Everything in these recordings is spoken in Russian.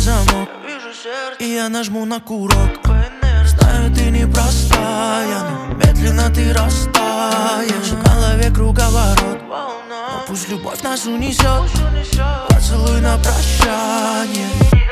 замок, и я нажму на курок. Знаю, ты непростая, но медленно ты растаешь. В голове круговорот, но пусть любовь нас унесет. Поцелуй на прощание.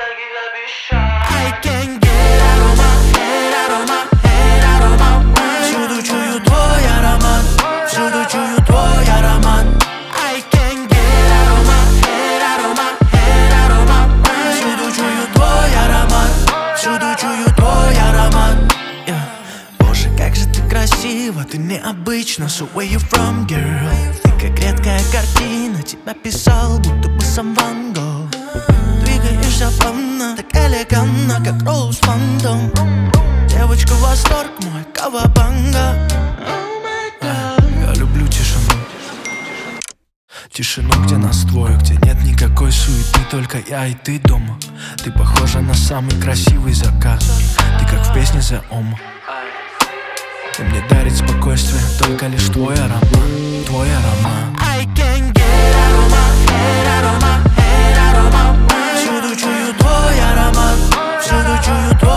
I can't get out of my head, out of my head, out of my mind. Всюду чую твой аромат, всюду чую твой аромат. I can't get out of my head, out of my head, out of my mind. Всюду чую твой аромат, всюду чую твой аромат. Боже, как же ты красива, ты необычна. So where you from, girl? Ты как редкая картина, тебя писал, будто бы сам Ван Гог. Двигаешься плавно, так элегантно, как Роуз Фантом. Девочка, восторг мой, кавабанга. Я люблю тишину. Тишину, где нас двое, где нет никакой суеты, только я и ты дома. Ты похожа на самый красивый закат. Ты как в песне The Om. Ты мне дарит спокойствие, только лишь твой аромат, твой аромат. I can't get out of my head, out of my head, out of my mind. Всюду чую твой аромат, всюду чую твой